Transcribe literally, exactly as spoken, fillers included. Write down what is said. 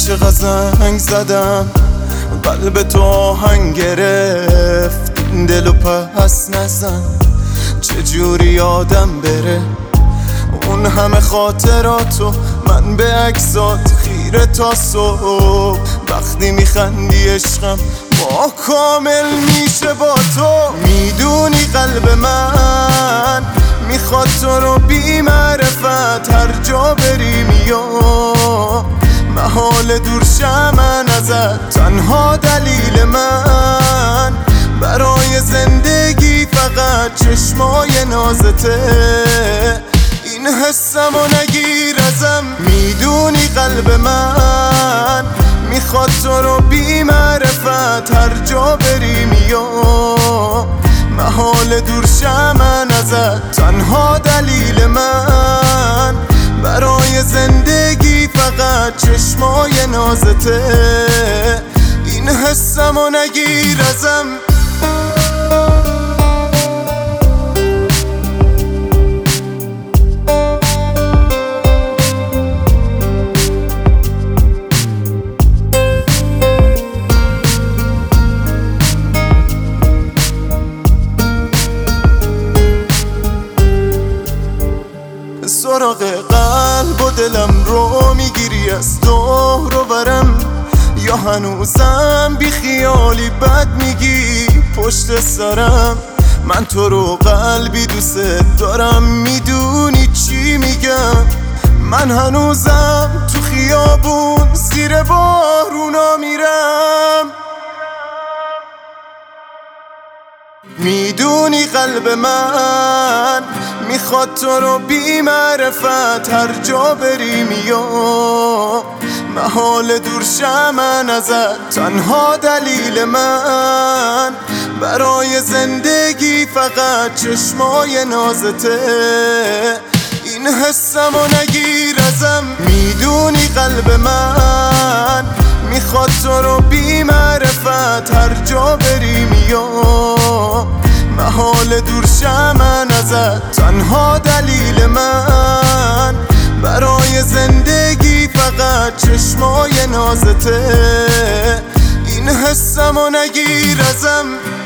چقدر زنگ زدم قلب تو آهنگ گرفت، دلو پس نزن چجوری یادم بره اون همه خاطراتو. من به عکسات خیره تا صبح، وقتی میخندی عشقم ما کامل میشه با تو. میدونی قلب من میخواد تو رو بی معرفت، هر جا بری میام محال دور شم ازت. تنها دلیل من برای زندگی فقط چشمای نازته، این حسم و نگیر ازم. میدونی قلب من میخواد تو رو بی معرفت، هر جا بری میام محال دور شم ازت. تنها دلیل من برای زندگی فقط چشمای نازته، این حسم و نگیر ازم. سراغ قلب و دلم رو میگیری از دور و برم، یا هنوزم بی خیالی بد میگی پشت سرم. من تو رو قلبی دوست دارم، میدونی چی میگم. من هنوزم تو خیابون زیر بارونا میرم. میدونی قلب من میخواد تو رو بی معرفت، هر جا بری میام محال دور شم ازت. تنها دلیل من برای زندگی فقط چشمای نازته، این حسم و نگیر ازم. میدونی قلب من میخواد تو رو بی معرفت، هر جا بری میام محال دور شم ازت. تنها دلیل من برای زندگی فقط چشمای نازته، این حسم و نگیر ازم.